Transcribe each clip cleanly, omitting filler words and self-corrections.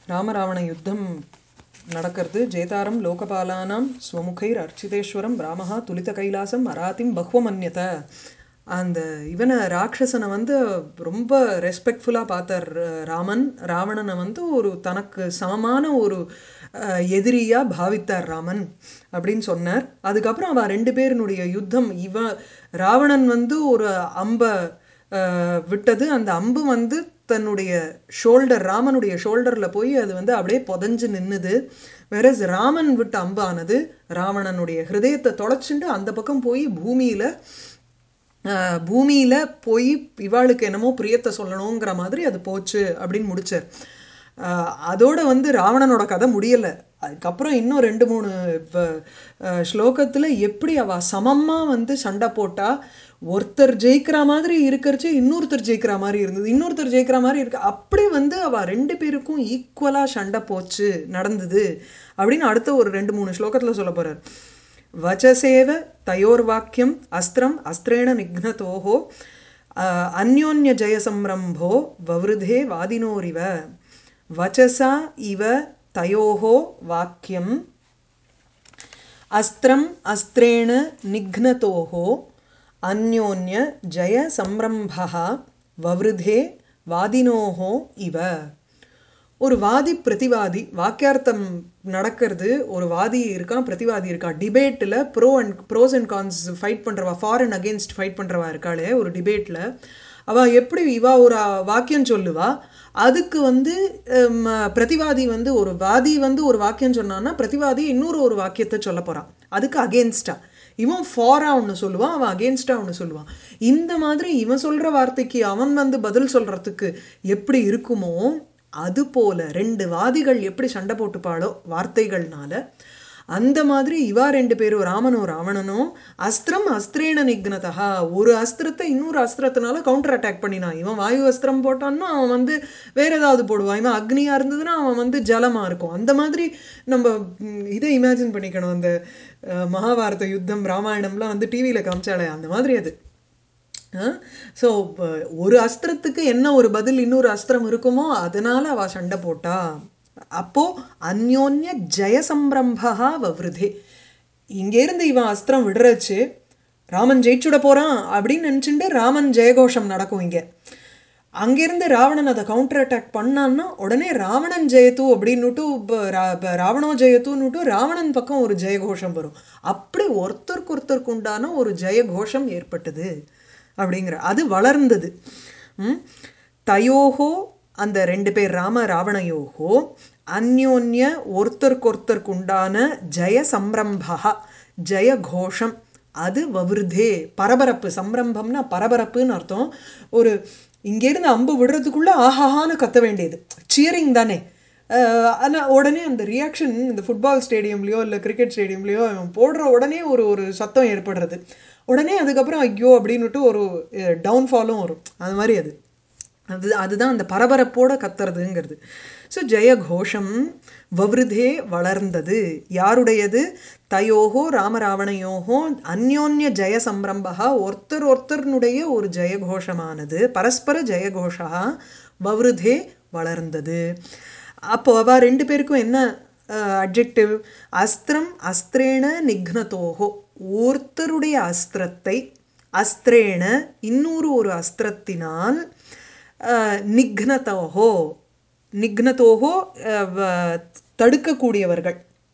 ராமராவண யுத்தம் நடக்கிறது. ஜேதாரம் லோகபாலானாம் ஸ்வமுகைர் அர்ச்சிதேஸ்வரம் ராமஹா துலித கைலாசம் அராத்திம் பஹ்வமன்யத. அந்த இவனை ராட்சசனை வந்து ரொம்ப ரெஸ்பெக்ட்ஃபுல்லாக பார்த்தார் ராமன். ராவணனை வந்து ஒரு தனக்கு சமமான ஒரு எதிரியாக பாவித்தார் ராமன் அப்படின்னு சொன்னார். அதுக்கப்புறம் அவள் ரெண்டு பேரினுடைய யுத்தம், ராவணன் வந்து ஒரு அம்பை விட்டது. அந்த அம்பு வந்து தன்னுடைய ஷோல்டர், ராமனுடைய ஷோல்டரில் போய் அது வந்து அப்படியே புதஞ்சு நின்றுது. வேற ராமன் விட்ட அம்பானது ராவணனுடைய ஹிருதயத்தை தொலைச்சுண்டு அந்த பக்கம் போய் பூமியில் போய் இவாளுக்கு என்னமோ பிரியத்தை சொல்லணுங்கிற மாதிரி அது போச்சு அப்படின்னு முடிச்சார். அதோட வந்து ராவணனோட கதை முடியலை. அதுக்கப்புறம் இன்னும் 2-3 ஸ்லோகத்தில் எப்படி அவள் சமமாக வந்து சண்டை போட்டால் ஒருத்தர் ஜெயிக்கிற மாதிரி இருக்கிறச்சு இன்னொருத்தர் ஜெயிக்கிற மாதிரி இருந்தது, இன்னொருத்தர் ஜெயிக்கிற மாதிரி இருக்கு. அப்படி வந்து அவள் ரெண்டு பேருக்கும் ஈக்குவலாக சண்டை போச்சு நடந்தது அப்படின்னு அடுத்த ஒரு 2-3 ஸ்லோகத்தில் சொல்ல போகிறார். வச்சசேவ தயோர் வாக்கியம் அஸ்திரம் அஸ்திரேண நிக்னதோஹோ அந்யோன்ய ஜெயசம்ரம்போ வவ்ருதே வாதினோரிவ. வச்சசா இவ தயோஹோ வாக்கியம் அஸ்திரம் அஸ்திரேண நிக்னதோஹோ அந்யோன்ய ஜய சம்ரம்பः வவ்ருதே வாதினோஹோ இவ. ஒரு வாதி பிரதிவாதி வாக்கியார்த்தம் நடக்கிறது. ஒரு வாதி இருக்கான், பிரதிவாதி இருக்கா. டிபேட்டில் ப்ரோஸ் அண்ட் கான்ஸ் ஃபைட் பண்ணுறவா, ஃபார் அண்ட் அகேன்ஸ்ட் ஃபைட் பண்ணுறவா இருக்காளே ஒரு டிபேட்டில், அவள் எப்படி ஒரு வாக்கியம் சொல்லுவா. அதுக்கு வந்து பிரதிவாதி வந்து ஒரு வாதி வந்து ஒரு வாக்கியம் சொன்னான்னா பிரதிவாதி இன்னொரு வாக்கியத்தை சொல்ல போகிறான் அதுக்கு அகேன்ஸ்டா. இவன் ஃபாராக ஒன்று சொல்லுவான், அவன் அகேன்ஸ்டாக ஒன்று சொல்லுவான். இந்த மாதிரி இவன் சொல்கிற வார்த்தைக்கு அவன் வந்து பதில் சொல்கிறதுக்கு எப்படி இருக்குமோ அதுபோல் ரெண்டு வாதிகள் எப்படி சண்டை போட்டுப்பாளோ வார்த்தைகள்னால, அந்த மாதிரி இவா ரெண்டு பேரும் ராமனோ ராவணனோ அஸ்திரம் அஸ்திரேண நிக்னதா, ஒரு அஸ்திரத்தை இன்னொரு அஸ்திரத்தினால கவுண்டர் அட்டாக் பண்ணினான். இவன் வாயு அஸ்திரம் போட்டான்னா அவன் வந்து வேற ஏதாவது போடுவான், இவன் அக்னியாக இருந்ததுன்னா அவன் வந்து ஜலமாக இருக்கும். அந்த மாதிரி நம்ம இதை இமேஜின் பண்ணிக்கணும். அந்த மகாபாரத யுத்தம் ராமாயணம்லாம் வந்து டிவியில் காமிச்சாலே அந்த மாதிரி அது. ஸோ ஒரு அஸ்திரத்துக்கு என்ன ஒரு பதில் இன்னொரு அஸ்திரம் இருக்குமோ அதனால் அவள் சண்டை போட்டா. அப்போது அந்யோன்ய ஜெயசம்ரம்பா வவ்ருதே. இங்கேருந்து இவன் அஸ்திரம் விடுறச்சு ராமன் ஜெயிச்சுட போகிறான் அப்படின்னு நினச்சிட்டு ராமன் ஜெயகோஷம் நடக்கும் இங்கே. அங்கேருந்து ராவணன் அதை கவுண்டர் அட்டாக் பண்ணான்னா உடனே ராவணன் ஜெயத்து அப்படின்னுட்டு ராவணோ ஜெயத்துன்னுட்டு ராவணன் பக்கம் ஒரு ஜெயகோஷம் வரும். அப்படி ஒருத்தருக்கு உண்டான ஒரு ஜெயகோஷம் ஏற்பட்டது அப்படிங்கிற அது வளர்ந்தது. தயோஹோ அந்த ரெண்டு பேர் ராம ராவணயோஹோ அந்யோன்ய ஒருத்தருக்குண்டான ஜெய சம்ரம்பா ஜெயகோஷம் அது வவ்ருதே பரபரப்பு. சம்ரம்பம்னா பரபரப்புன்னு அர்த்தம். ஒரு இங்கேருந்து அம்பு விடுறதுக்குள்ளே ஆஹான்னு கத்த வேண்டியது சியரிங் தானே. ஆனால் உடனே அந்த ரியாக்ஷன் இந்த ஃபுட்பால் ஸ்டேடியம்லேயோ இல்லை கிரிக்கெட் ஸ்டேடியம்லேயோ போடுற உடனே ஒரு சத்தம் ஏற்படுறது. உடனே அதுக்கப்புறம் ஐயோ அப்படின்னுட்டு ஒரு டவுன்ஃபாலும் வரும். அது மாதிரி அதுதான் அந்த பரபரப்போட கத்துறதுங்கிறது. ஸோ ஜெயகோஷம் வவ்ருதே வளர்ந்தது. யாருடையது? தயோஹோ ராமராவணையோஹோ அந்யோன்ய ஜெய சம்ரம்பா ஒருத்தருடைய ஒரு ஜெயகோஷமானது பரஸ்பர ஜெயகோஷா வவ்ருதே வளர்ந்தது. அப்போ அவள் ரெண்டு பேருக்கும் என்ன அட்ஜெக்டிவ்? அஸ்திரம் அஸ்திரேண நிக்னதோஹோ ஒருத்தருடைய அஸ்திரத்தை அஸ்திரேண இன்னொரு அஸ்திரத்தினால் நிக்னதோஹோ நிக்னதோஹோ தடுக்கக்கூடியவர்கள்.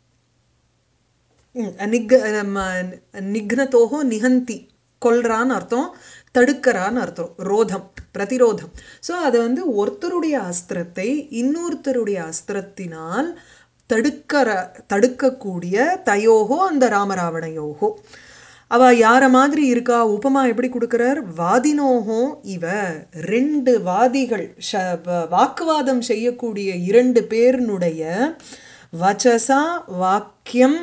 நிக்னதோஹோ நிகந்தி கொல்றான்னு அர்த்தம், தடுக்கிறான்னு அர்த்தம், ரோதம் பிரதிரோதம். ஸோ அது வந்து ஒருத்தருடைய அஸ்திரத்தை இன்னொருத்தருடைய அஸ்திரத்தினால் தடுக்கக்கூடிய தயோஹோ அந்த ராமராவணையோஹோ. அவள் யார மாதிரி இருக்கா? உபமா எப்படி கொடுக்குறார்? வாதினோஹோ இவ. ரெண்டு வாதிகள் வாக்குவாதம் செய்யக்கூடிய இரண்டு பேருனுடைய வச்சசா வாக்கியம்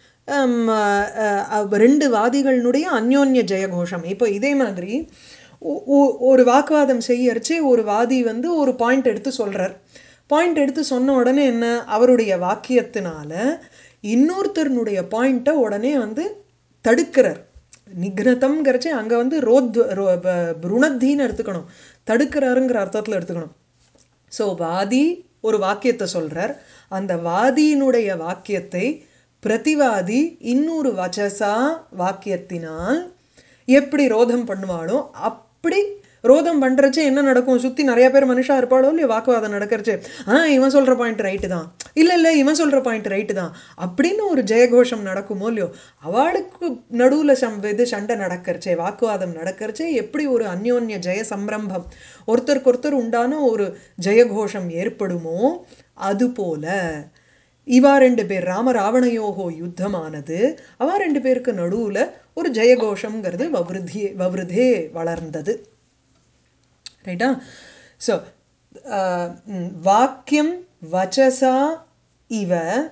ரெண்டு வாதிகளினுடைய அந்யோன்ய ஜெயகோஷம். இப்போ இதே மாதிரி ஒரு வாக்குவாதம் செய்யறச்சு ஒரு வாதி வந்து ஒரு பாயிண்ட் எடுத்து சொல்கிறார். பாயிண்ட் எடுத்து சொன்ன உடனே என்ன, அவருடைய வாக்கியத்தினால இன்னொருத்தருனுடைய பாயிண்ட்டை உடனே வந்து தடுக்கிறார். நிக்னதம்ங்கிறச்சு அங்கே வந்து ருணத்தின்னு எடுத்துக்கணும், தடுக்கிறாருங்கிற அர்த்தத்தில் எடுத்துக்கணும். ஸோ வாதி ஒரு வாக்கியத்தை சொல்றார். அந்த வாதியினுடைய வாக்கியத்தை பிரதிவாதி இன்னொரு வச்சசா வாக்கியத்தினால் எப்படி ரோதம் பண்ணுவாளோ அப்படி ரோதம் பண்ணுறச்சு என்ன நடக்கும், சுற்றி நிறைய பேர் மனுஷா இருப்பாளோ இல்லையோ, வாக்குவாதம் நடக்கிறச்சு இவன் சொல்கிற பாயிண்ட் ரைட்டு தான், இல்லை இவன் சொல்கிற பாயிண்ட் ரைட்டு தான் அப்படின்னு ஒரு ஜெயகோஷம் நடக்குமோ இல்லையோ, அவளுக்கு நடுவில் இது சண்டை நடக்கிறச்சே, வாக்குவாதம் நடக்கிறச்சே எப்படி ஒரு அந்யோன்ய ஜெய சம்பிரம்பம் ஒருத்தருக்கு உண்டான ஒரு ஜெயகோஷம் ஏற்படுமோ அதுபோல இவா ரெண்டு பேர் ராம ராவணையோகோ யுத்தமானது அவா ரெண்டு பேருக்கு நடுவில் ஒரு ஜெயகோஷங்கிறது வவ்ருதே வளர்ந்தது. ரைட்டா? ஸோ வாக்கியம் வச்சசா இவ,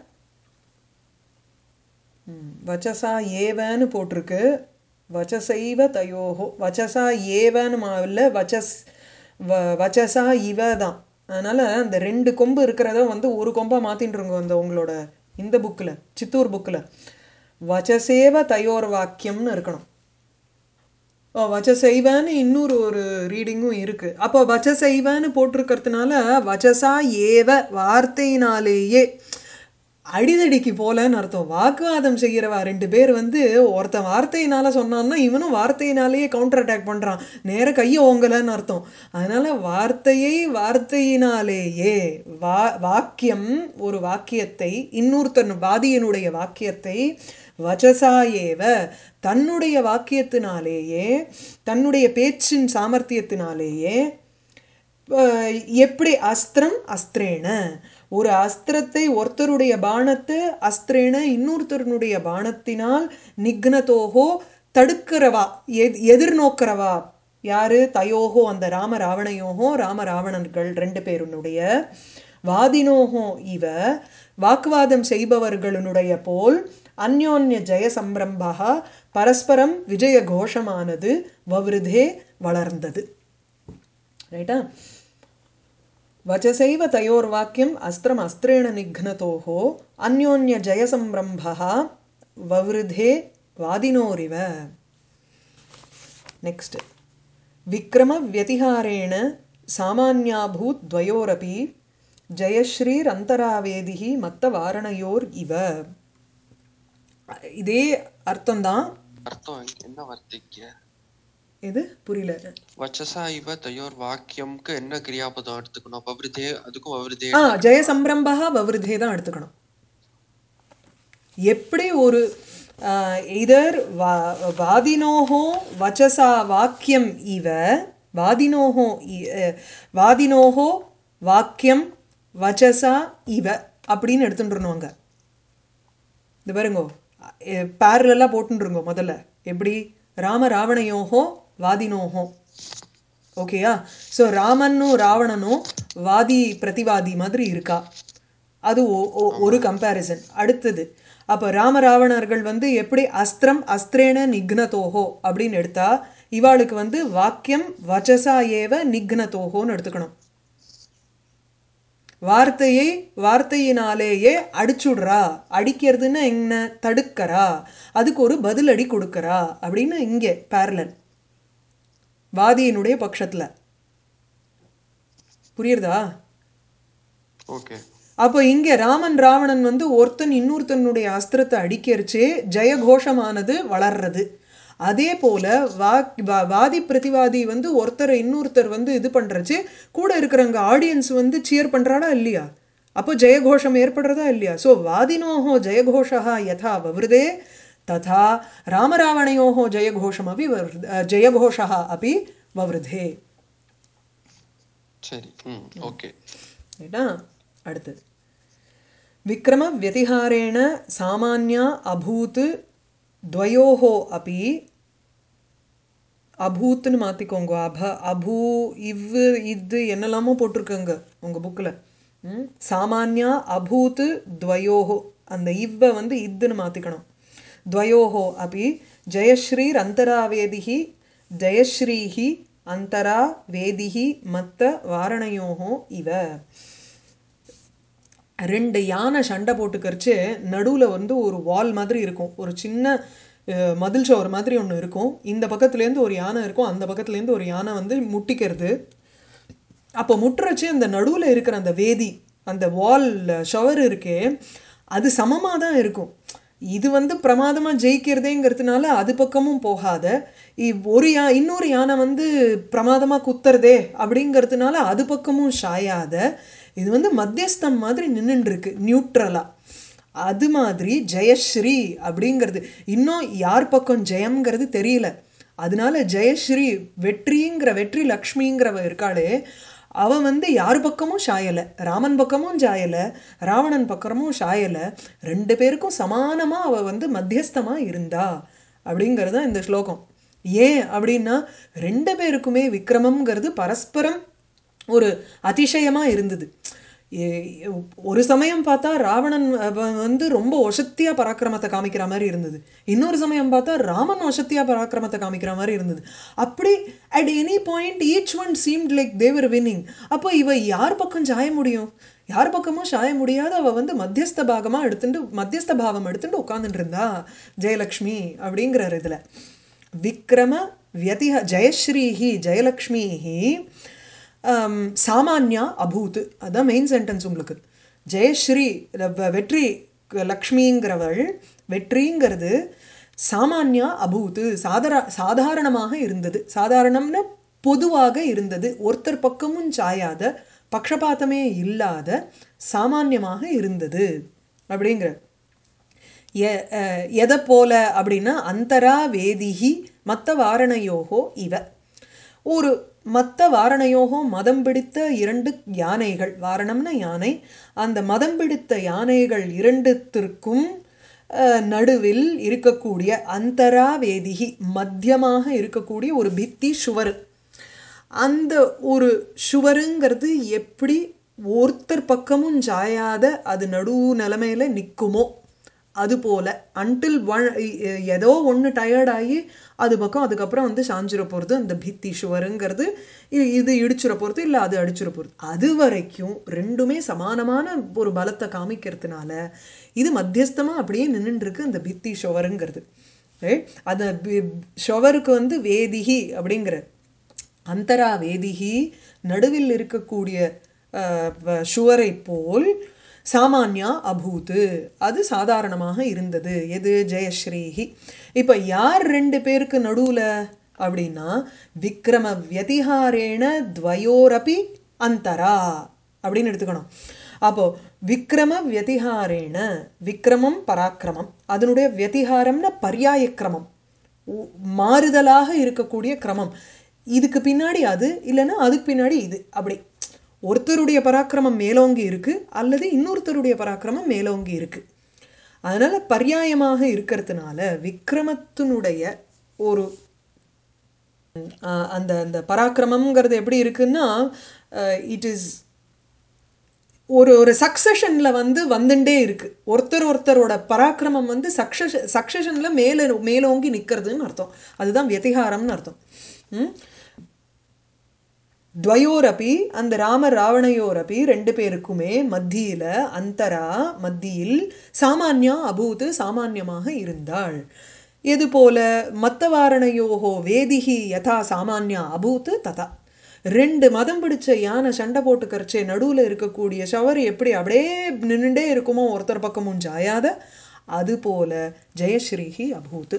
வச்சசா ஏவன்னு போட்டிருக்கு, வச்சசைவ தயோகோ, வச்சசா ஏவன்னு இல்லை, வச்சசா இவ தான். அதனால் அந்த ரெண்டு கொம்பு இருக்கிறத வந்து ஒரு கொம்பாக மாற்றின்றுங்க. அந்த உங்களோட இந்த புக்கில், சித்தூர் புக்கில் வச்சசேவ தயோர் வாக்கியம்னு இருக்கணும். வச்சசைவன்னு இன்னொரு ஒரு ரீடிங்கும் இருக்குது. அப்போ வச்சசைவன்னு போட்டிருக்கிறதுனால வச்சசா ஏவ வார்த்தையினாலேயே அடிதடிக்கு போலன்னு அர்த்தம். வாக்குவாதம் செய்கிறவா ரெண்டு பேர் வந்து ஒருத்தன் வார்த்தையினால சொன்னான்னா இவனும் வார்த்தையினாலேயே கவுண்டர் அட்டாக் பண்ணுறான், நேர கையை ஓங்கலன்னு அர்த்தம். அதனால் வார்த்தையினாலேயே வாக்கியம் ஒரு வாக்கியத்தை இன்னொருத்தன் வாதியினுடைய வாக்கியத்தை வச்சசா ஏவ தன்னுடைய வாக்கியத்தினாலேயே தன்னுடைய பேச்சின் சாமர்த்தியத்தினாலேயே எப்படி அஸ்திரம் அஸ்திரேன ஒரு அஸ்திரத்தை ஒருத்தருடைய பானத்தை அஸ்திரேன இன்னொருத்தருடைய பானத்தினால் நிக்னதோகோ தடுக்கிறவா எதிர்நோக்கிறவா யாரு, தயோகோ அந்த ராம ராவணையோகோ ராம ராவணர்கள் ரெண்டு பேருனுடைய வாதினோகோ இவ வாக்குவாதம் செய்பவர்களுடைய போல் அந்யோன்ய ஜெய சம்பிரம்பா பரஸ்பரம் விஜய கோஷமானது வவ்ருதே வளர்ந்தது. ரைட்டா? வச்சசைவ தயோர் வாக்கியம் அஸ்திரம் அஸ்திரேண நிக்னதோஹோ அந்யோன்ய ஜெய சம்பிரம்பா வவ்ருதே வாதினோரிவ. நெக்ஸ்ட், விக்ரம வியதிஹாரேண சாமான்யாபூத் துவயோரபி ஜெயஸ்ரீர் அந்தராவேதிஹி மத்த வாரணயோர் இவ. இதே அர்த்தம்தான். அர்த்தம் என்ன வார்த்தைக்கு? இது புரியல. வச்சசா இவ தயோர் வாக்கியம்க்கு என்ன கிரியாபதம் எடுத்துக்கணும்? வவ்ருதே, அதுக்கும் வவ்ருதே. ஜெய சம்பிரம்பா வவ்ருதே தான் எடுத்துக்கணும். எப்படி ஒரு இதர் வாதினோஹோ வச்சசா வாக்கியம் இவ வாதினோஹோ வாக்கியம் வச்சசா இவ அப்படின்னு எடுத்துட்டுருவாங்க. இது பாருங்கோ, பேரலா போட்டுருங்கோ. முதல்ல எப்படி ராம ராவணையோஹோ வாதினோஹோ, ஓகேயா? ஸோ ராமனும் ராவணனும் வாதி பிரதிவாதி மாதிரி இருக்கா, அது ஒரு கம்பேரிசன். அடுத்தது அப்போ ராம ராவணர்கள் வந்து எப்படி அஸ்திரம் அஸ்திரேன நிக்னதோஹோ அப்படின்னு எடுத்தா இவாளுக்கு வந்து வாக்கியம் வச்சசா ஏவ நிக்னதோஹோன்னு எடுத்துக்கணும். வார்த்தையினாலேயே அடிச்சுடுறா, அடிக்கிறதுன்னு என்ன தடுக்கிறா, அதுக்கு ஒரு பதிலடி கொடுக்கறா அப்படின்னு இங்கே பேரலல் வாதியினுடைய பட்சத்தில். புரியுறதா? ஓகே. அப்போ இங்கே ராமன் ராவணன் வந்து ஒருத்தன் இன்னொருத்தனுடைய அஸ்திரத்தை அடிக்கிறச்சே ஜெயகோஷமானது வளர்றது. அதே போல் வாதி பிரதிவாதி வந்து ஒருத்தரை இன்னொருத்தர் வந்து இது பண்ணுறச்சு கூட இருக்கிறவங்க ஆடியன்ஸ் வந்து சியர் பண்ணுறாடா இல்லையா, அப்போ ஜெயகோஷம் ஏற்படுறதா இல்லையா? ஸோ வாதினோஹோ ஜெயகோஷா யதா வவ்ருதே ததா ராமராவணையோஹோ ஜெயகோஷா அப்படி வவ்ருதே. சரி, ஓகே. ரைட்டா? அடுத்தது விக்ரம வியதிஹாரேண சாமான்யா அபூத் துவயோஹோ அப்படி அபூத்துன்னு மாற்றிக்கோங்க. அபூ இது என்னெல்லாமோ போட்டிருக்கோங்க உங்கள் புக்கில். சாமான்யா அபூத் துவயோஹோ, அந்த இவ்வை வந்து இதுன்னு மாற்றிக்கணும். துவயோஹோ அப்படி ஜெயஸ்ரீர் அந்தராவேதிஹி ஜெயஸ்ரீஹி அந்தரா வேதிஹி மத்த வாரணயோஹோ இவ. ரெண்டு யானை சண்டை போட்டுக்கரிச்சு நடுவில் வந்து ஒரு வால் மாதிரி இருக்கும், ஒரு சின்ன மதில் சோறு மாதிரி ஒன்று இருக்கும். இந்த பக்கத்துலேருந்து ஒரு யானை இருக்கும், அந்த பக்கத்துலேருந்து ஒரு யானை வந்து முட்டிக்கிறது. அப்போ முட்டுறச்சு அந்த நடுவில் இருக்கிற அந்த வேதி அந்த வால் ஷவர் இருக்கே அது சமமாக தான் இருக்கும். இது வந்து பிரமாதமாக ஜெயிக்கிறதேங்கிறதுனால அது பக்கமும் போகாத, ஒரு இன்னொரு யானை வந்து பிரமாதமாக குத்துறதே அப்படிங்கிறதுனால அது பக்கமும் சாயாத, இது வந்து மத்தியஸ்தம் மாதிரி நின்றுருக்கு நியூட்ரலாக. அது மாதிரி ஜெயஸ்ரீ அப்படிங்கிறது இன்னும் யார் பக்கம் ஜெயம்ங்கிறது தெரியல. அதனால ஜெயஸ்ரீ வெற்றி லக்ஷ்மிங்கிறவ இருக்காளே அவன் வந்து யார் பக்கமும் சாயலை, ராமன் பக்கமும் சாயலை ராவணன் பக்கமும் சாயலை, ரெண்டு பேருக்கும் சமானமாக அவள் வந்து மத்தியஸ்தமாக இருந்தா அப்படிங்கிறது தான் இந்த ஸ்லோகம். ஏன் அப்படின்னா ரெண்டு பேருக்குமே விக்ரமங்கிறது பரஸ்பரம் ஒரு அதிசயமாக இருந்தது. ஒரு சமயம் பார்த்தா ராவணன் வந்து ரொம்ப ஒசத்தியாக பராக்கிரமத்தை காமிக்கிற மாதிரி இருந்தது, இன்னொரு சமயம் பார்த்தா ராமன் ஒசத்தியாக பராக்கிரமத்தை காமிக்கிற மாதிரி இருந்தது. அப்படி at any point each one seemed like they're winning. அப்போ இவ யார் பக்கம் சாய முடியும்? யார் பக்கமும் சாய முடியாத அவள் வந்து மத்தியஸ்த பாகமாக மத்தியஸ்த பாவம் எடுத்துட்டு உட்காந்துட்டு இருந்தா ஜெயலக்ஷ்மி அப்படிங்கிறார் இதில். விக்ரம ஜெயஸ்ரீஹி ஜெயலக்ஷ்மிஹி சாமான்யா அபூத். அதுதான் மெயின் சென்டென்ஸ் உங்களுக்கு. ஜெயஸ்ரீ வெற்றி லக்ஷ்மிங்கிறவள், வெற்றிங்கிறது சாமான்யா அபூத் சாதாரணமாக இருந்தது. சாதாரணம்னா பொதுவாக இருந்தது, ஒருத்தர் பக்கமும் சாயாத, பக்ஷபாத்தமே இல்லாத சாமான்யமாக இருந்தது அப்படிங்கிற. எதை போல அப்படின்னா அந்தரா வேதிகி மற்ற வாரணயோகோ இவ. ஒரு மற்ற வாரணையோகோ மதம் பிடித்த இரண்டு யானைகள், வாரணம்னா யானை, அந்த மதம் பிடித்த யானைகள் இரண்டுத்திற்கும் நடுவில் இருக்கக்கூடிய அந்தரா வேதிகி மத்தியமாக இருக்கக்கூடிய ஒரு பித்தி சுவர். அந்த ஒரு சுவருங்கிறது எப்படி ஒருத்தர் பக்கமும் சாயாத அது நடு நிலைமையில நிற்குமோ அதுபோல் அன்டில் ஏதோ ஒன்று டயர்டாகி அது பக்கம் அதுக்கப்புறம் வந்து சாஞ்சிட போகிறது அந்த பித்தி சுவருங்கிறது. இது இடிச்சுட போகிறது இல்லை அது அடிச்சுட போகிறது, அது வரைக்கும் ரெண்டுமே சமானமான ஒரு பலத்தை காமிக்கிறதுனால இது மத்தியஸ்தமாக அப்படியே நின்றுருக்கு அந்த பித்தி சுவருங்கிறது. அந்த சுவருக்கு வந்து வேதிகி அப்படிங்கிற அந்தரா வேதிகி நடுவில் இருக்கக்கூடிய சுவரை போல் சாமான்யா அபூத் அது சாதாரணமாக இருந்தது. எது? ஜெயஸ்ரீஹி. இப்போ யார் ரெண்டு பேருக்கு நடுவில் அப்படின்னா விக்ரம வியதிஹாரேண துவயோரபி அந்தரா அப்படின்னு எடுத்துக்கணும். அப்போது விக்ரம வியதிஹாரேண, விக்ரமம் பராக்கிரமம், அதனுடைய வியதிஹாரம்னா பர்யாய கிரமம், மாறுதலாக இருக்கக்கூடிய கிரமம். இதுக்கு பின்னாடி அது இல்லைன்னா அதுக்கு பின்னாடி இது, அப்படி ஒருத்தருடைய பராக்கிரமம் மேலோங்கி இருக்குது அல்லது இன்னொருத்தருடைய பராக்கிரமம் மேலோங்கி இருக்குது. அதனால் பர்யாயமாக இருக்கிறதுனால விக்ரமத்தினுடைய ஒரு அந்த அந்த பராக்கிரமங்கிறது எப்படி இருக்குன்னா இட் இஸ் ஒரு சக்சஷனில் வந்து வந்துட்டே இருக்குது. ஒருத்தரோட பராக்கிரமம் வந்து சக்சஷனில் மேலோங்கி நிற்கிறதுன்னு அர்த்தம். அதுதான் வியதிகாரம்னு அர்த்தம். துவயோரபி அந்த ராவணையோரபி ரெண்டு பேருக்குமே மத்தியில் அந்தரா மத்தியில் சாமான்யா அபூத் சாமான்யமாக இருந்தாள். எது போல மத்த வாரணையோகோ வேதிகி யதா சாமான்யா அபூத் ததா. ரெண்டு மதம் பிடிச்ச யானை சண்டை போட்டுக்கரைச்சே நடுவில் இருக்கக்கூடிய ஷவர் எப்படி அப்படியே நின்றுட்டே இருக்குமோ ஒருத்தர் பக்கமும் ஜாயாத, அதுபோல ஜெயஸ்ரீஹி அபூத்.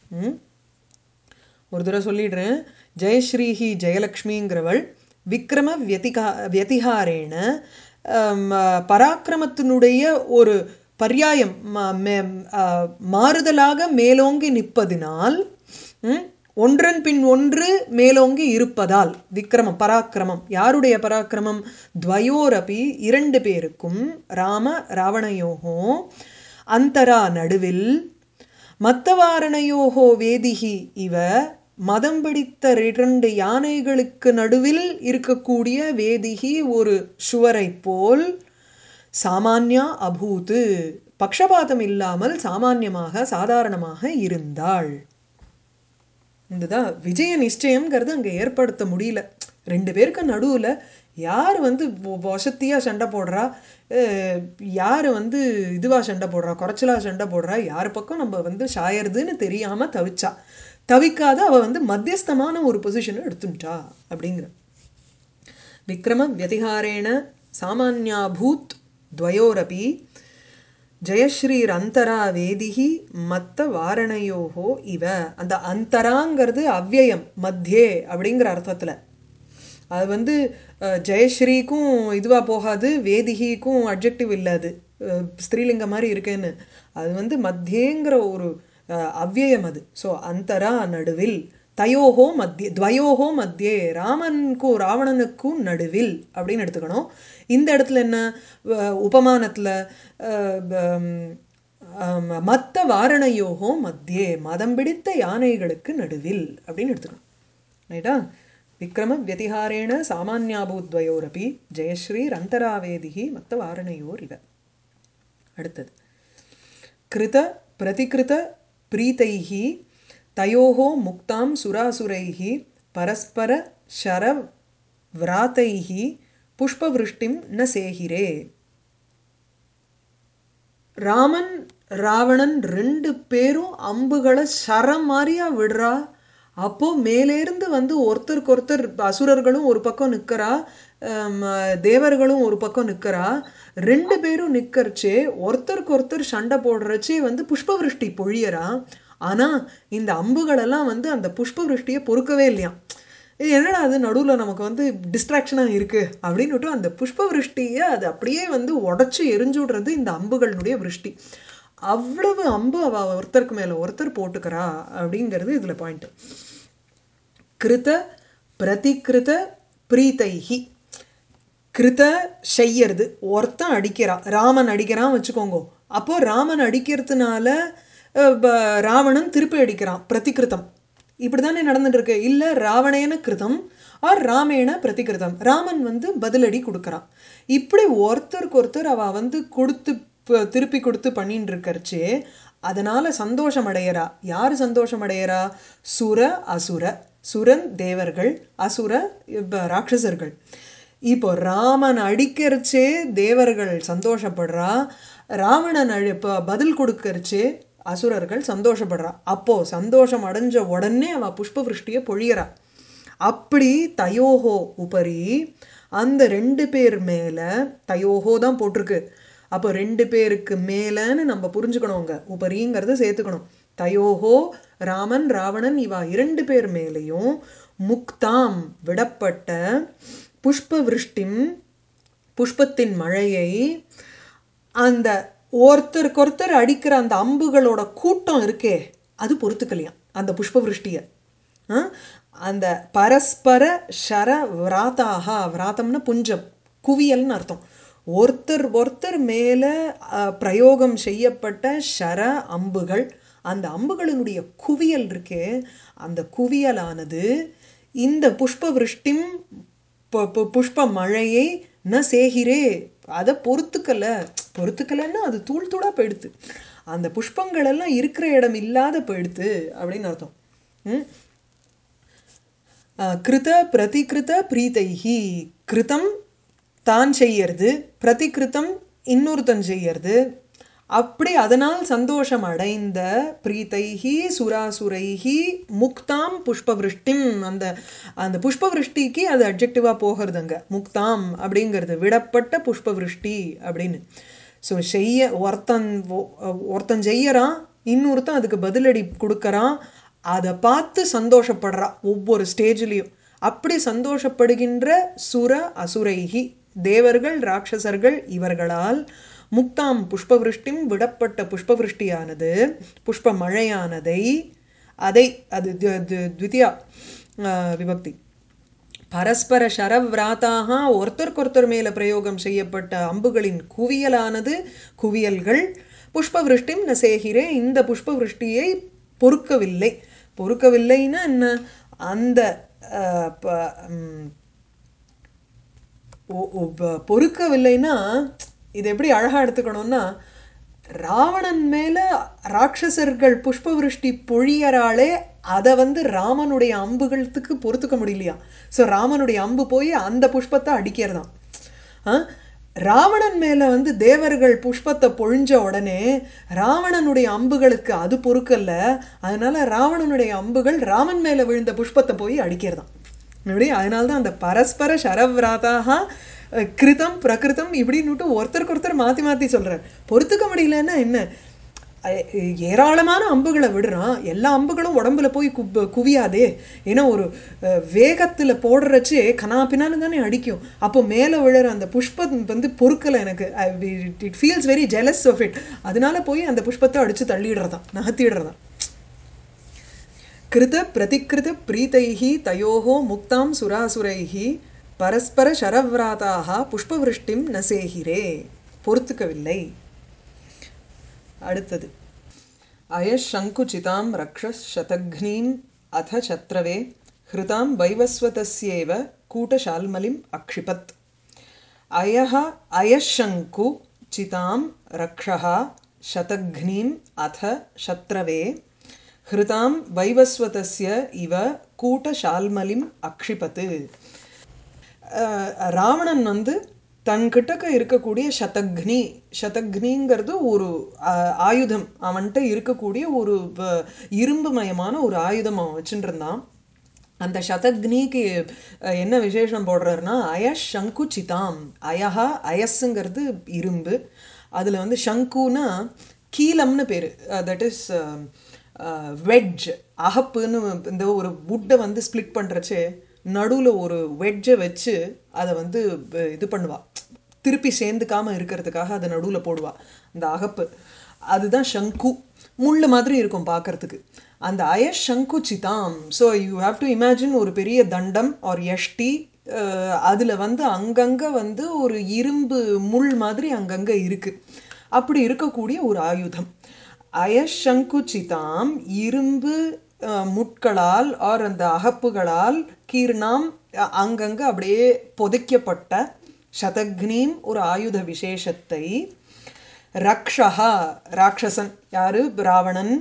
ஒரு தடவை சொல்லிடுறேன். ஜெயஸ்ரீஹி ஜெயலக்ஷ்மிங்கிறவள் விக்ரம வியதிஹாரேன பராக்கிரமத்தினுடைய ஒரு பர்யாயம் மாறுதலாக மேலோங்கி நிற்பதினால், ஒன்றன் பின் ஒன்று மேலோங்கி இருப்பதால் விக்ரமம் பராக்கிரமம். யாருடைய பராக்கிரமம்? துவயோரபி இரண்டு பேருக்கும், ராவணையோகோ அந்தரா நடுவில், மத்தவாரணையோகோ வேதிகி இவ மதம் பிடித்த இரண்டு யானைகளுக்கு நடுவில் இருக்கக்கூடிய வேதிகி ஒரு சுவரை போல் சாமான்யா அபூத் பக்ஷபாதம் இல்லாமல் சாமான்யமாக சாதாரணமாக இருந்தாள். இதுதான் விஜய நிச்சயம்ங்கிறது அங்கே ஏற்படுத்த முடியல. ரெண்டு பேருக்கு நடுவில் யார் வந்து வசத்தியாக சண்டை போடுறா, யார் வந்து இதுவாக சண்டை போடுறா, குறைச்சலாக சண்டை போடுறா, யார் பக்கம் நம்ம வந்து சாயறதுன்னு தெரியாமல் தவிக்காத அவள் வந்து மத்தியஸ்தமான ஒரு பொசிஷனை எடுத்துட்டா அப்படிங்கிற. விக்ரம வியதிஹாரேன சாமான்யாபூத் துவயோரபி ஜெயஸ்ரீரந்தரா வேதிஹி மத்த வாரணையோஹோ இவ. அந்த அந்தராங்கிறது அவ்யயம் மத்தியே அப்படிங்கிற அர்த்தத்தில். அது வந்து ஜெயஸ்ரீக்கும் இதுவாக போகாது, வேதிகிக்கும் அட்ஜெக்டிவ் இல்லை, அது ஸ்திரீலிங்க மாதிரி இருக்கேன்னு. அது வந்து மத்தியேங்கிற ஒரு அவ்யயம் அது. ஸோ அந்தரா நடுவில், தயோஹோ மத்திய, துவயோஹோ மத்தியே, ராமனுக்கும் ராவணனுக்கும் நடுவில் அப்படின்னு எடுத்துக்கணும். இந்த இடத்துல என்ன உபமானத்தில் மத்த வாரணையோகோ மத்தியே, மதம் பிடித்த யானைகளுக்கு நடுவில் அப்படின்னு எடுத்துக்கணும். ரைட்டா? விக்ரம வியதிஹாரேண சாமான்யாபூத்வயோரபி ஜெயஸ்ரீர் அந்தராவேதிஹி மத்த வாரணையோர் இவ. அடுத்தது கிருத பிரதிகிருத பிரீதைஹி தயோஹோ முக்தாம் சுராசுரைஹி பரஸ்பர ஷர விராதைஹி புஷ்பவிருஷ்டிம் ந சேகிரே. ராமன் ராவணன் ரெண்டு பேரும் அம்புகளை சரம் மாதிரியா விடுறா. அப்போது மேலேருந்து வந்து ஒருத்தருக்கு ஒருத்தர், அசுரர்களும் ஒரு பக்கம் நிற்கிறா, தேவர்களும் ஒரு பக்கம் நிற்கிறா. ரெண்டு பேரும் நிற்கிறச்சே ஒருத்தருக்கு ஒருத்தர் சண்டை போடுறச்சே வந்து புஷ்பவிருஷ்டி பொழியறா. ஆனால் இந்த அம்புகளெல்லாம் வந்து அந்த புஷ்பவிருஷ்டியை பொறுக்கவே இல்லையாம். இது என்னடா அது நடுவில் நமக்கு வந்து டிஸ்ட்ராக்ஷனாக இருக்குது அப்படின்னுட்டு அந்த புஷ்பவிருஷ்டியை அது அப்படியே வந்து உடச்சி எரிஞ்சு விடுறது இந்த அம்புகளினுடைய விருஷ்டி. அவ்வளவு அம்பு அவள் ஒருத்தருக்கு மேலே ஒருத்தர் போட்டுக்கிறா அப்படிங்கிறது இதில் பாயிண்ட்டு. கிருத பிரதிகிருத பிரீத்தைஹி. கிருத செய்யறது, ஒருத்தன் அடிக்கிறான், ராமன் அடிக்கிறான் வச்சுக்கோங்க. அப்போது ராமன் அடிக்கிறதுனால ராவணன் திருப்பி அடிக்கிறான், பிரதிகிருத்தம். இப்படி தானே நடந்துட்டு இருக்கு. இல்லை ராவணேன கிருதம் ஆர் ராமேண பிரதிகிருதம், ராமன் வந்து பதிலடி கொடுக்குறான். இப்படி ஒருத்தருக்கு ஒருத்தர் அவள் வந்து கொடுத்து திருப்பி கொடுத்து பண்ணின்னு இருக்கறச்சே அதனால் சந்தோஷம் அடையிறா. யார் சந்தோஷம் அடையிறா? சுர அசுர. சுரன் தேவர்கள், அசுர ராட்சசர்கள். இப்போ ராமன் அடிக்கிறச்சே தேவர்கள் சந்தோஷப்படுறா, ராவணன் பதில் கொடுக்கறச்சே அசுரர்கள் சந்தோஷப்படுறா. அப்போது சந்தோஷம் அடைஞ்ச உடனே அவள் புஷ்பவிருஷ்டியை பொழியறா. அப்படி தயோஹோ உபரி, அந்த ரெண்டு பேர் மேலே, தயோஹோ தான் போட்டிருக்கு, அப்போ ரெண்டு பேருக்கு மேலேன்னு நம்ம புரிஞ்சுக்கணுங்க, உபரிங்கிறத சேர்த்துக்கணும். தயோஹோ ராமன் ராவணன் இவா இரண்டு பேர் மேலேயும் முக்தாம் விடப்பட்ட புஷ்பவிருஷ்டிம் புஷ்பத்தின் மழையை, அந்த ஒருத்தருக்கொருத்தர் அடிக்கிற அந்த அம்புகளோட கூட்டம் இருக்கே அது பொறுத்துக்கலையாம் அந்த புஷ்பவிருஷ்டியை. அந்த பரஸ்பர ஷர விராதாக, விராத்தம்னா புஞ்சம், குவியல்னு அர்த்தம். ஒருத்தர் ஒருத்தர் மேலே பிரயோகம் செய்யப்பட்ட ஷர அம்புகள், அந்த அம்புகளினுடைய குவியல் இருக்கே, அந்த குவியலானது இந்த புஷ்பவிருஷ்டிம் புஷ்ப மழையை ந சேகிரே, அதை பொறுத்துக்கலைன்னா அது தூள் தூளாக போயிடுது, அந்த புஷ்பங்கள் எல்லாம் இருக்கிற இடம் இல்லாத போயிடுது அப்படின்னு அர்த்தம். கிருத பிரதிகிருத பிரீதைஹி, கிருதம் தான் செய்யறது, பிரதிகிருத்தம் இன்னொருத்தன் செய்யறது. அப்படி அதனால் சந்தோஷம் அடைந்த பிரீத்தைஹி சுராசுரைஹி முக்தாம் புஷ்பவிருஷ்டிம், அந்த அந்த புஷ்பவிருஷ்டிக்கு அது அட்ஜெக்டிவாக போகிறதுங்க. முக்தாம் அப்படிங்கிறது விடப்பட்ட புஷ்பவிருஷ்டி அப்படின்னு. ஸோ ஒருத்தன் செய்யறான், இன்னொருத்தன் அதுக்கு பதிலடி கொடுக்கறான், அதை பார்த்து சந்தோஷப்படுறா ஒவ்வொரு ஸ்டேஜ்லேயும். அப்படி சந்தோஷப்படுகின்ற சுர அசுரைஹி தேவர்கள் ராட்சசர்கள் இவர்களால் முக்தாம் புஷ்பவிருஷ்டிம் விடப்பட்ட புஷ்பவிருஷ்டியானது, புஷ்ப மழையானதை, அதை அது த்விதியா விபக்தி, பரஸ்பர ஷரவ்ராத்தாக ஒருத்தருக்கொருத்தர் மேலே பிரயோகம் செய்யப்பட்ட அம்புகளின் குவியலானது, குவியல்கள் புஷ்பவிருஷ்டிம் ந சேகிரே, இந்த புஷ்பவிருஷ்டியை பொறுக்கவில்லை. பொறுக்கவில்லைன்னா என்ன? அந்த பொறுக்கவில்லைன்னா இது எப்படி அழகாக எடுத்துக்கணும்னா, ராவணன் மேலே ராட்சசர்கள் புஷ்பவிருஷ்டி பொழியறாளே, அதை வந்து ராமனுடைய அம்புகளுக்கு பொறுத்துக்க முடியலையா. ஸோ ராமனுடைய அம்பு போய் அந்த புஷ்பத்தை அடிக்கிறதான். ராவணன் மேலே வந்து தேவர்கள் புஷ்பத்தை பொழிஞ்ச உடனே ராவணனுடைய அம்புகளுக்கு அது பொறுக்கல்ல, அதனால ராவணனுடைய அம்புகள் ராமன் மேலே விழுந்த புஷ்பத்தை போய் அடிக்கிறதான். இப்படி அதனால்தான் அந்த பரஸ்பர ஷரவ்ராத்தாக கிருதம் பிரகிருதம் இப்படின்னுட்டு ஒருத்தருக்கு ஒருத்தர் மாற்றி மாற்றி சொல்கிறார். பொறுத்துக்க முடியலன்னா என்ன, ஏராளமான அம்புகளை விடுறான், எல்லா அம்புகளும் உடம்புல போய் குவியாதே. ஏன்னா ஒரு வேகத்தில் போடுறச்சு கனாப்பினான்னு தானே அடிக்கும். அப்போ மேலே விழுற அந்த புஷ்பம் வந்து பொறுக்கலை எனக்கு, it feels very jealous of it. அதனால போய் அந்த புஷ்பத்தை அடித்து தள்ளிடுறதான், நகர்த்திடுறதான். கிருத பிரதிகிருத பிரீதைஹி தயோஹோ முக்தாம் சுராசுரைஹி பரஸ்பர சரவ்ராதாக புஷ்பவிருஷ்டிம் நசேஹிரே. பொறுத்துக்கவில்லை. அடுத்தது அயசங்குசிதாம் ரக்ஷஸ் சதக்னீம் அத சத்ரவே ஹிருதாம் வைவஸ்வதஸ்யேவ கூட்டசால்மலிம் அக்ஷிபத். அயசங்கு சிதாம் ரக்ஷः சதக்னீம் அத சத்ரவே ஹிருதாம் வைவஸ்வதஸ்ய இவ கூட்டசால்மலிம் அக்ஷிபத்து. ராவணன் வந்து தன்கிட்டக்க இருக்கக்கூடிய சதக்னி, சதக்னிங்கிறது ஒரு ஆயுதம், அவன்கிட்ட இருக்கக்கூடிய ஒரு இரும்புமயமான ஒரு ஆயுதம் அவன் வச்சுட்டு இருந்தான். அந்த சதக்னிக்கு என்ன விசேஷம் போடுறாருன்னா அயஷ் சங்கு சிதாம். அயஹா, அயஸ்ஸுங்கிறது இரும்பு, அதில் வந்து சங்குன்னா கீலம்னு பேர், தட் இஸ் வெட்ஜ், அகப்புன்னு. இந்த ஒரு வுட்டை வந்து ஸ்ப்ளிட் பண்ணுறச்சு நடுவில் ஒரு வெட்ஜை வச்சு அதை வந்து இது பண்ணுவா, திருப்பி சேர்ந்துக்காமல் இருக்கிறதுக்காக அதை நடுவில் போடுவா அந்த அகப்பு. அதுதான் சங்கு, முள் மாதிரி இருக்கும் பார்க்கறதுக்கு. அந்த அயஷ் சங்கு சிதாம். So you have to imagine ஒரு பெரிய தண்டம் ஆர் யஷ்டி, அதில் வந்து அங்கங்கே வந்து ஒரு இரும்பு முள் மாதிரி அங்கங்கே இருக்குது. அப்படி இருக்கக்கூடிய ஒரு ஆயுதம் அயசங்குச்சிதாம், இரும்பு முட்களால் ஆர் அந்த அகப்புகளால் கீர்ணாம் அங்கங்கே அப்படியே புதைக்கப்பட்ட சதக்னீம் ஒரு ஆயுத விசேஷத்தை ரக்ஷஹா ராட்சசன் யாரு ராவணன்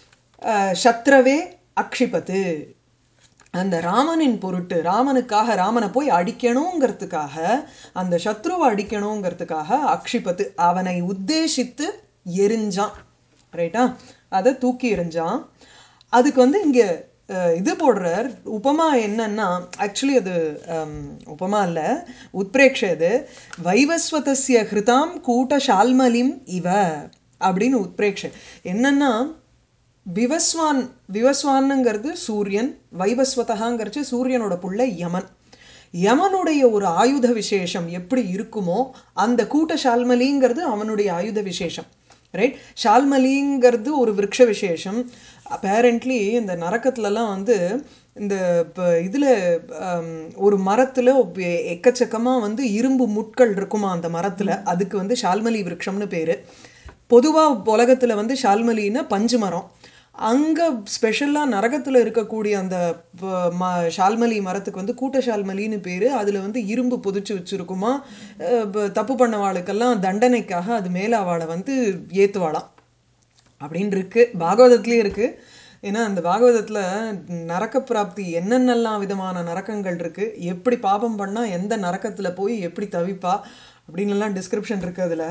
சத்ரவே அக்ஷிபத்து அந்த ராமனின் பொருட்டு ராமனுக்காக ராமனை போய் அடிக்கணுங்கிறதுக்காக அந்த சத்ருவை அடிக்கணுங்கிறதுக்காக அக்ஷிபத்து அவனை உத்தேசித்து எரிஞ்சான். ரைட்டா, அதை தூக்கி எறிஞ்சான். அதுக்கு வந்து இங்கே இது போடுறார் உபமா என்னன்னா, ஆக்சுவலி அது உபமா இல்லை, உத்பிரேக்ஷ. இது வைவஸ்வதஸ்ய ஹிருதாம் கூட்டசால்மலிம் இவ அப்படின்னு உத்பிரேக்ஷ. என்னன்னா விவஸ்வான், விவஸ்வானுங்கிறது சூரியன், வைவஸ்வதகாங்கிறச்சு சூரியனோட புள்ள யமன். யமனுடைய ஒரு ஆயுத விசேஷம் எப்படி இருக்குமோ அந்த கூட்ட ஷால்மலிங்கிறது அவனுடைய ஆயுத விசேஷம். ரைட், ஷால்மலிங்கிறது ஒரு விருட்ச விசேஷம். அப்பேரண்ட்லி இந்த நரக்கத்துலலாம் வந்து இந்த இதில் ஒரு மரத்தில் எக்கச்சக்கமாக வந்து இரும்பு முட்கள் இருக்குமா அந்த மரத்தில், அதுக்கு வந்து ஷால்மலி விருட்சம்னு பேர். பொதுவாக உலகத்தில் வந்து ஷால்மலின்னா பஞ்சு மரம். அங்கே ஸ்பெஷலாக நரகத்தில் இருக்கக்கூடிய அந்த ஷால்மலி மரத்துக்கு வந்து கூட்ட ஷால்மலின்னு பேர். அதில் வந்து இரும்பு பொதிச்சு வச்சுருக்குமா, தப்பு பண்ணவாளுக்கெல்லாம் தண்டனைக்காக அது மேலே அவளை வந்து ஏற்றுவாளாம் அப்படின்னு இருக்குது. பாகவதத்துலேயும் இருக்குது. ஏன்னா அந்த பாகவதத்தில் நரக்க பிராப்தி என்னென்னலாம் விதமான நரக்கங்கள் இருக்குது, எப்படி பாபம் பண்ணால் எந்த நரக்கத்தில் போய் எப்படி தவிப்பா அப்படின்லாம் டிஸ்கிரிப்ஷன் இருக்குது அதில்.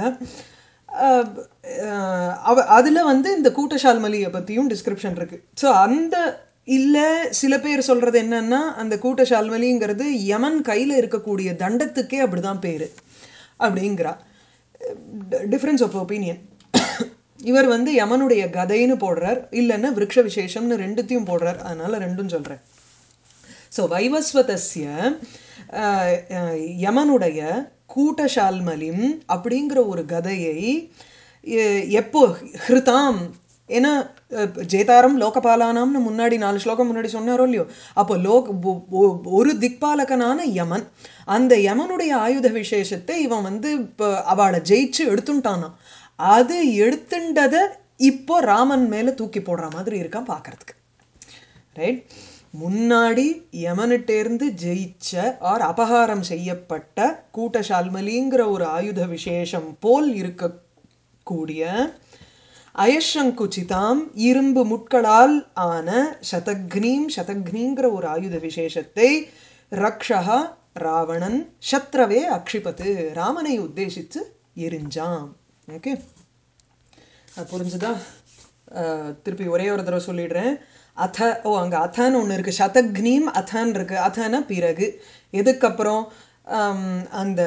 அதில் வந்து இந்த கூட்டஷால்மலியை பற்றியும் டிஸ்கிரிப்ஷன் இருக்குது. ஸோ அந்த இல்லை சில பேர் சொல்கிறது என்னன்னா அந்த கூட்டஷால்மலிங்கிறது யமன் கையில் இருக்கக்கூடிய தண்டத்துக்கே அப்படி தான் பேர் அப்படிங்கிறா. Difference of opinion. இவர் வந்து யமனுடைய கதைன்னு போடுறார், இல்லைன்னா விருட்ச விசேஷம்னு ரெண்டுத்தையும் போடுறார். அதனால் ரெண்டும் சொல்கிறேன். ஸோ வைவஸ்வதஸ்ய யமனுடைய கூட்டஷால்மலிம் அப்படிங்கிற ஒரு கதையை எப்போ ஹிருதாம், ஏன்னா ஜேதாரம் லோகபாலானாம்னு முன்னாடி 4 ஸ்லோகம் முன்னாடி சொன்னாரோ இல்லையோ, அப்போ ஒரு திக்பாலகனான யமன், அந்த யமனுடைய ஆயுத விசேஷத்தை இவன் வந்து இப்போ அவளை ஜெயிச்சு எடுத்துட்டானா, அது எடுத்துண்டதை இப்போ ராமன் மேலே தூக்கி போடுற மாதிரி இருக்கான் பார்க்கறதுக்கு. ரைட், முன்னாடி யமனிட்டேர்ந்து ஜெயிச்ச ஆர் அபகாரம் செய்யப்பட்ட கூட்டஷால்மலிங்கிற ஒரு ஆயுத விசேஷம் போல் இருக்கக்கூடிய அயசங்குச்சிதாம் இரும்பு முட்களால் ஆன சதக்னீம், சதக்னிங்கிற ஒரு ஆயுத விசேஷத்தை ரக்ஷா ராவணன் சத்ரவே அக்ஷிபத்து ராமனை உத்தேசித்து எரிஞ்சான். ஓகே, புரிஞ்சுதா? திருப்பி ஒரே ஒரு தடவை சொல்லிடுறேன். அத, அங்கே அத்தன்னு ஒன்று இருக்குது, சதக்னீம் அத்தன் இருக்குது. அத்தன பிறகு, எதுக்கப்புறம் அந்த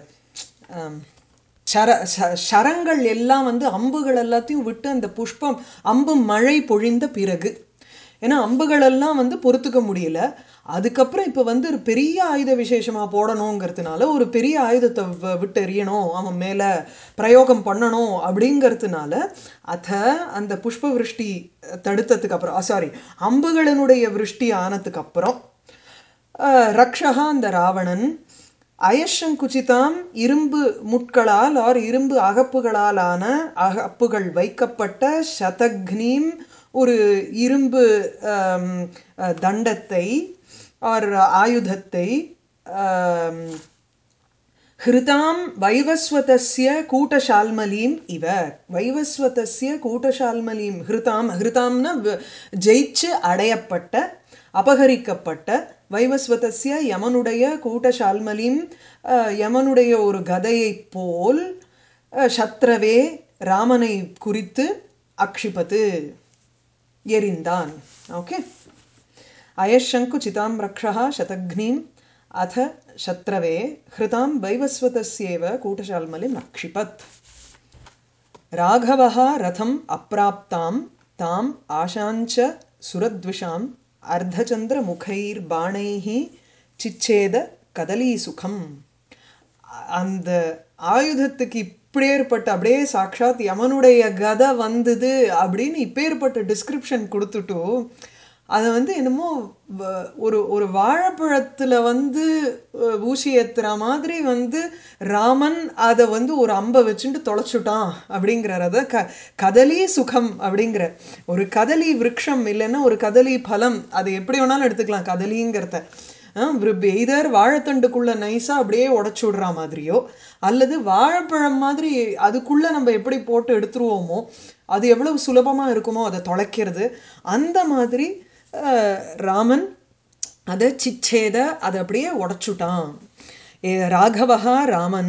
சரங்கள் எல்லாம் வந்து அம்புகள் எல்லாத்தையும் விட்டு அந்த புஷ்பம் அம்பு மழை பொழிந்த பிறகு, ஏன்னா அம்புகள் எல்லாம் வந்து பொறுத்துக்க முடியல, அதுக்கப்புறம் இப்போ வந்து ஒரு பெரிய ஆயுத விசேஷமாக போடணுங்கிறதுனால ஒரு பெரிய ஆயுதத்தை விட்டு எறியணும், அவன் மேலே பிரயோகம் பண்ணணும் அப்படிங்கிறதுனால அந்த புஷ்ப விருஷ்டி தடுத்ததுக்கு அப்புறம், சாரி, அம்புகளினுடைய விருஷ்டி ஆனதுக்கப்புறம் ரக்ஷகா அந்த ராவணன் அயஷங்குச்சிதாம் இரும்பு முட்களால் ஆர் இரும்பு அகப்புகளாலான அகப்புகள் வைக்கப்பட்ட சதக்னீம் ஒரு இரும்பு தண்டத்தை ஆர் ஆயுதத்தை ஹிருதாம் வைவஸ்வதஸ்ய கூட்டசால்மலீம் இவ, வைவஸ்வதஸ்ய கூட்டசால்மலீம் ஹிருதாம், ஹிருதாம்னா ஜெயிச்சு அடையப்பட்ட அபகரிக்கப்பட்ட, வைவஸ்வதஸ்ய யமனுடைய கூட்டசால்மலீம் யமனுடைய ஒரு கதையை போல் சத்ரவே ராமனை குறித்து அக்ஷிபத்து எரிந்தான். ஓகே, அயஷங்கு சிதாம் ரக்ஷா சதக்னீம் அத சத்ரவே ஹிருதாம் வைவஸ்வதஸ்யேவ கூட்டசால்மலிம் அக்ஷிபத். ராகவः ரதம் அப்ராப்தாம் தாம் ஆசாஞ்ச சுரத்விஷாம் அர்த்தச்சந்திர முகைர் பாணைஹி சிச்சேத கதலி சுகம். அந்த ஆயுதத்துக்கு இப்படியேற்பட்ட அப்படியே சாட்சாத் யமனுடைய கதை வந்தது அப்படின்னு இப்பேற்பட்ட டிஸ்கிரிப்ஷன் கொடுத்துட்டு அதை வந்து என்னமோ ஒரு ஒரு வாழைப்பழத்தில் வந்து ஊசி ஏற்றுற மாதிரி வந்து ராமன் அதை வந்து ஒரு அம்பை வச்சுட்டு தொலைச்சுட்டான் அப்படிங்கிறார். அதை கதலி சுகம் அப்படிங்கிற ஒரு கதலி விருட்சம் இல்லைன்னா ஒரு கதலி பலம், அதை எப்படி வேணாலும் எடுத்துக்கலாம் கதலிங்கிறத. எய்தர் வாழைத்தண்டுக்குள்ளே நைஸாக அப்படியே உடச்சி விடுற மாதிரியோ அல்லது வாழைப்பழம் மாதிரி அதுக்குள்ளே நம்ம எப்படி போட்டு எடுத்துருவோமோ அது எவ்வளவு சுலபமாக இருக்குமோ அதை தொலைக்கிறது, அந்த மாதிரி ராமன் அதை சிச்சேத அதை அப்படியே உடச்சுட்டான். ராகவஹா ராமன்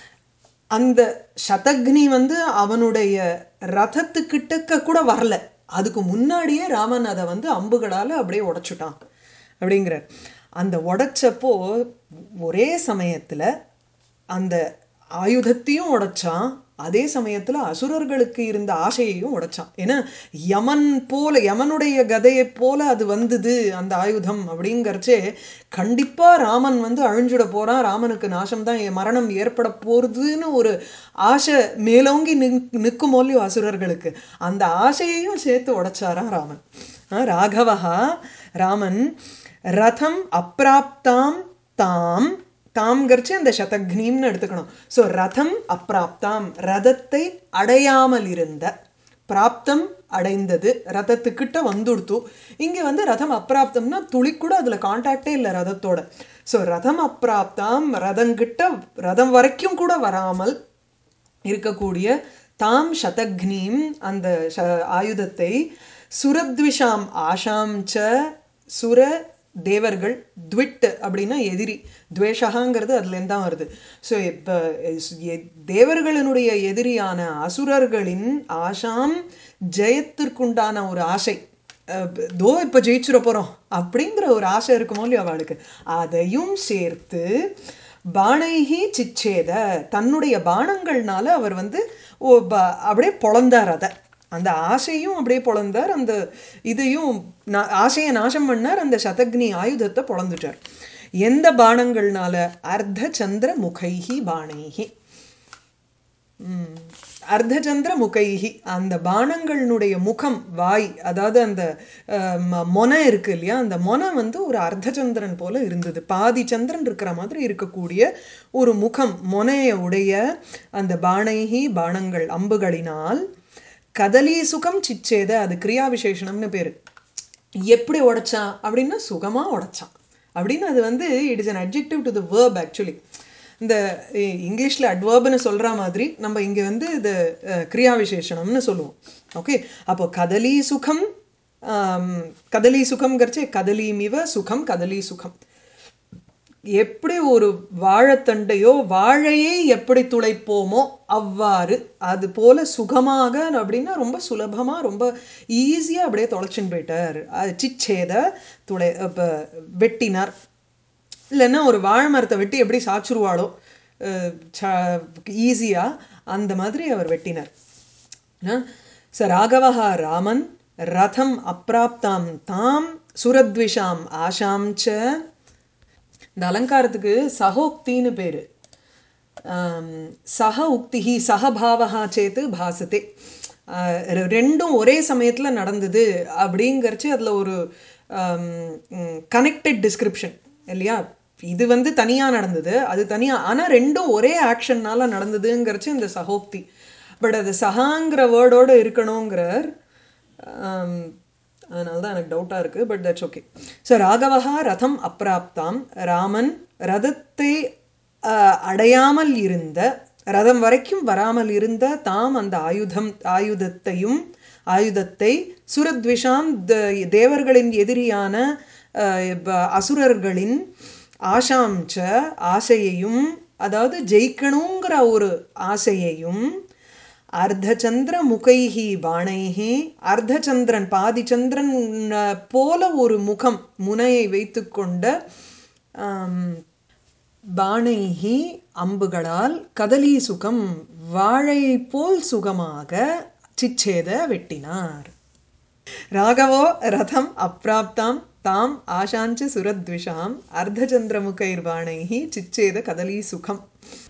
அந்த சதக்னி வந்து அவனுடைய ரதத்துக்கிட்டக்க கூட வரல, அதுக்கு முன்னாடியே ராமன் அதை வந்து அம்புகளால் அப்படியே உடச்சுட்டான் அப்படிங்கிறார். அந்த உடைச்சப்போ ஒரே சமயத்தில் அந்த ஆயுதத்தையும் உடைச்சான், அதே சமயத்தில் அசுரர்களுக்கு இருந்த ஆசையையும் உடைச்சான். ஏன்னா யமன் போல, யமனுடைய கதையை போல அது வந்தது அந்த ஆயுதம் அப்படிங்கிறச்சே கண்டிப்பாக ராமன் வந்து அழிஞ்சுட போகிறான், ராமனுக்கு நாசம்தான், மரணம் ஏற்பட போகிறதுன்னு ஒரு ஆசை மேலோங்கி நிற்கும் போலியோ அசுரர்களுக்கு, அந்த ஆசையையும் சேர்த்து உடைச்சாரான் ராமன். ராகவஹா ராமன் ரதம் அப்ராப்தாம் தாம், தாம்கரிச்சு அந்த சதக்னீம்னு எடுத்துக்கணும். ஸோ ரதம் அப்ராப்தாம் ரதத்தை அடையாமல் இருந்த, பிராப்தம் அடைந்தது, ரதத்துக்கிட்ட வந்துடுத்து. இங்கே வந்து ரதம் அப்ராப்தம்னா துளி கூட அதில் கான்டாக்டே இல்லை ரதத்தோட. ஸோ ரதம் அப்ராப்தாம் ரதங்கிட்ட, ரதம் வரைக்கும் கூட வராமல் இருக்கக்கூடிய தாம் சதக்னீம் அந்த ஆயுதத்தை, சுரத்விஷாம் ஆஷாம் ச, சுர தேவர்கள், த்விட் அப்படின்னா எதிரி, துவேஷகாங்கிறது அதுலேருந்து தான் வருது. ஸோ இப்போ தேவர்களினுடைய எதிரியான அசுரர்களின் ஆஷாம் ஜெயத்திற்குண்டான ஒரு ஆசை, தோ இப்போ ஜெயிச்சுட போகிறோம் அப்படிங்கிற ஒரு ஆசை இருக்குமோ இல்லையோ அவளுக்கு, அதையும் சேர்த்து பாணைஹி சிச்சேத தன்னுடைய பானங்கள்னால அவர் வந்து அப்படியே பொழந்தார், அதை அந்த ஆசையும் அப்படியே பொழந்தார், அந்த இதையும் ஆசையை நாசம் பண்ணார், அந்த சதக்னி ஆயுதத்தை பொழந்துட்டார். எந்த பானங்கள்னால? அர்த்தச்சந்திர முகைஹி பாணைஹி, அர்த்தச்சந்திர முகைஹி அந்த பானங்களுடைய முகம், வாய், அதாவது அந்த மொனை இருக்கு இல்லையா, அந்த மொனை வந்து ஒரு அர்த்தச்சந்திரன் போல இருந்தது, பாதி சந்திரன் இருக்கிற மாதிரி இருக்கக்கூடிய ஒரு முகம், மொனைய உடைய அந்த பாணைஹி பானங்கள் அம்புகளினால், கதலி சுகம் சிச்சேத அது கிரியா விசேஷனம்னு பேர். எப்படி உடைச்சான் அப்படின்னா சுகமாக உடைச்சான் அப்படின்னு, அது வந்து it is an adjective to the verb. Actually இந்த இங்கிலீஷில் அட்வர்ப்னு சொல்கிற மாதிரி நம்ம இங்கே வந்து இது கிரியா விசேஷனம்னு சொல்லுவோம். ஓகே, அப்போ கதலி சுகம், கதலி சுகம்ங்கிறச்சே கதலிமிவ சுகம், கதலி சுகம். எப்படி ஒரு வாழைத்தண்டையோ வாழையை எப்படி துளைப்போமோ அவ்வாறு, அது போல சுகமாக அப்படின்னா ரொம்ப சுலபமாக ரொம்ப ஈஸியாக அப்படியே தொலைச்சின்னு போயிட்டார். சிச்சேத துளை வெட்டினார். இல்லைன்னா ஒரு வாழை மரத்தை வெட்டி எப்படி சாச்சுருவாளோ ஈஸியாக, அந்த மாதிரி அவர் வெட்டினார். ச ராகவः ராமன் ரதம் அப்பிராப்தாம் தாம் சுரத்விஷாம் ஆஷாம் ச. இந்த அலங்காரத்துக்கு சகோக்தின்னு பேர். சக உக்திஹி சகபாவா சேத்து பாசத்தே. ரெண்டும் ஒரே சமயத்தில் நடந்தது அப்படிங்கிறச்சு அதில் ஒரு கனெக்டட் டிஸ்கிரிப்ஷன் இல்லையா. இது வந்து தனியாக நடந்தது, அது தனியாக, ஆனால் ரெண்டும் ஒரே ஆக்ஷன்னால் நடந்ததுங்கிறச்சு இந்த சகோக்தி. பட் அது சகாங்கிற வேர்டோடு இருக்கணுங்கிறார். அதனால தான் எனக்கு டவுட்டாக இருக்குது, பட் தட்ஸ் ஓகே. ஸோ ராகவஹா ரதம் அப்பிராப்தாம், ராமன் ரதத்தை அடையாமல் இருந்த, ரதம் வரைக்கும் வராமல் இருந்த தாம் அந்த ஆயுதத்தை சுரத்விஷாம் தேவர்களின் எதிரியான அசுரர்களின் ஆஷாம்ச ஆசையையும், அதாவது ஜெயிக்கணுங்கிற ஒரு ஆசையையும், அர்த்தச்சந்திர முகைஹி பாணைஹி, அர்த்தச்சந்திரன் பாதிச்சந்திரன் போல ஒரு முகம் முனையை வைத்து கொண்ட பாணைஹி அம்புகளால், கதலி சுகம் வாழை போல் சுகமாக சிச்சேத வெட்டினார். ராகவோ ரதம் அப்பிராப்தாம் தாம் ஆஷாஞ்ச சுரத்விஷாம் அர்த்தச்சந்திரமுகைர் பாணைஹி சிச்சேத கதலி சுகம்.